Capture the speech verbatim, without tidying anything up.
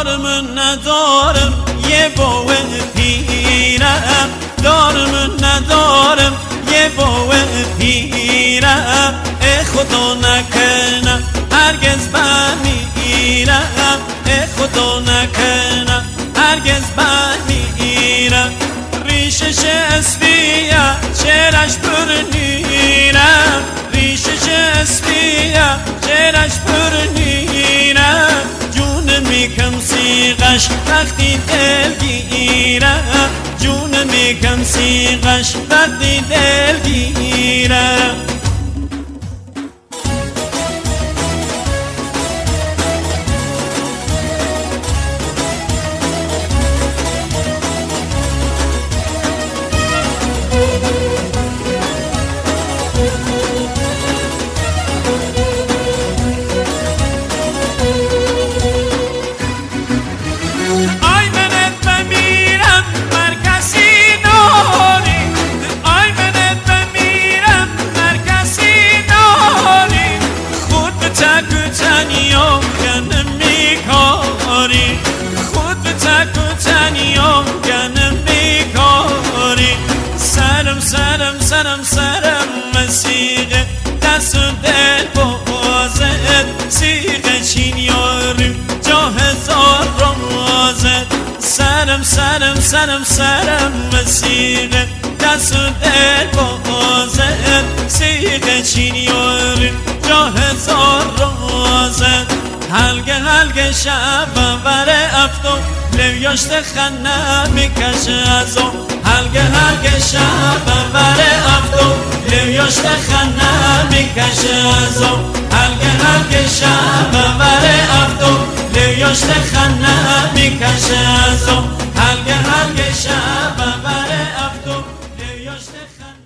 دارم ندارم یه باوه پیرم، دارم ندارم یه باوه پیرم، ای خدا نکنم هرگز برمیگیرم، ای خدا نکنم هرگز برمیگیرم. ریشش اسبیه چرش برنیرم، ریشش اسبیه چرش برنیرم، جون میکم سیغش وقتی دلگیرم، جون میکم سیغش وقتی دلگیرم. خود به تک و تنیا گنم بیکاری، سرم سرم سرم سرم مسیقه دست و دل بازد، سیغه چین یاریم جا هزار رازد، سرم سرم سرم سرم مسیقه دست و دل بازد، سیغه چین یاریم جا هزار رازد. هلگه هلگه شب بره افتو لیاشت خنه میکشه ازو، هلگه هلگه شب بره افتو لیاشت خنه میکشه ازو، هلگه هلگه شب بره افتو لیاشت خنه میکشه ازو، هلگه هلگه شب بره افتو لیاشت خنه